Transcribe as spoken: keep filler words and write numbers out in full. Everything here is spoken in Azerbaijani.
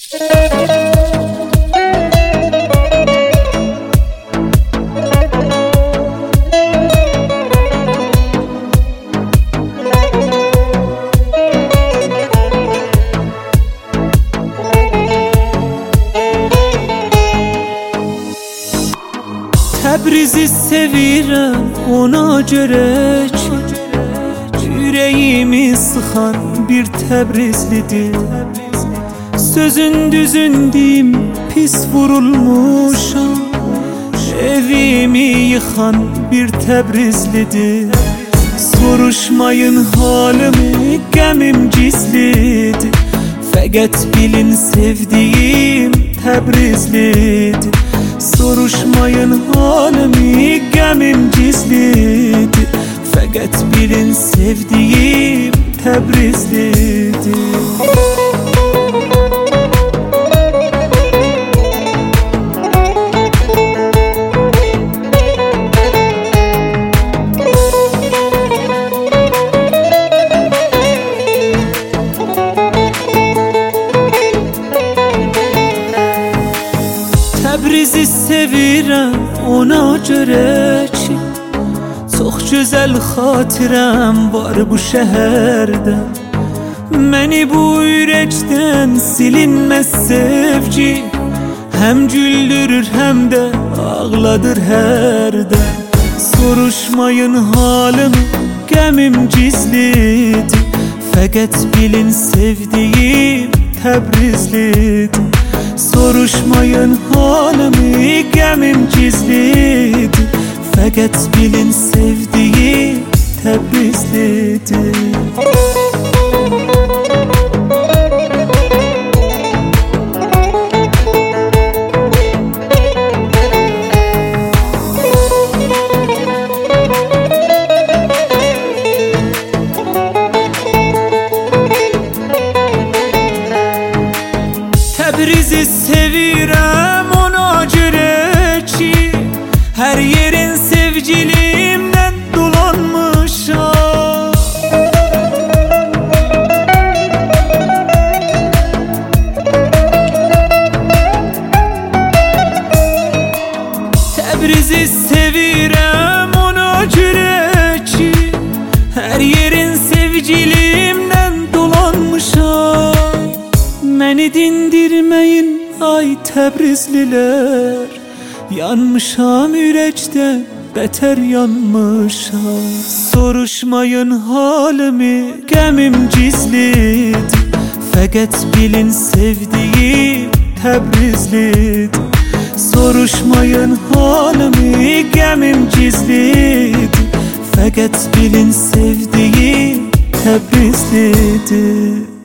Təbrizi sevirəm ona görə ki, ürəyimi sıxan bir Təbrizlidir. Sözün düzün deyim pis vurulmuşam, evimi yıxan bir Təbrizlidir. Soruşmayın halimi, qəmim gizlidir. Fəqət bilin sevdiyim Təbrizlidir. Soruşmayın halimi, qəmim gizlidir. Fəqət bilin sevdiyim Təbrizlidir. Təbrizi sevirəm ona görə ki, çox gözəl xatirəm var bu şəhərdə. Məni bu ürəkdən silinməz sevgi həm güldürür, həm də ağladır hərdən. Soruşmayın halimi, qəmim gizlidir. Fəqət bilin sevdiyim Təbrizlidir. Soruşmayın halimi, qəmim gizlidir. Fəqət bilin sevdiyim Təbrizlidir. Təbrizi sevirəm ona görə ki, hər yerin sevgilimdən dolanmışam. Təbrizi sevirəm ona görə ki, hər yerin sevgilimdən dolanmışam. Məni dindirməyin ay Təbrizlilər, yanmışam ürəkdən bətər yanmışam. Soruşmayın halimi, qəmim gizlidir. Fəqət bilin sevdiyim Təbrizlidir. Soruşmayın halimi, qəmim gizlidir. Fəqət bilin sevdiyim Təbrizlidir.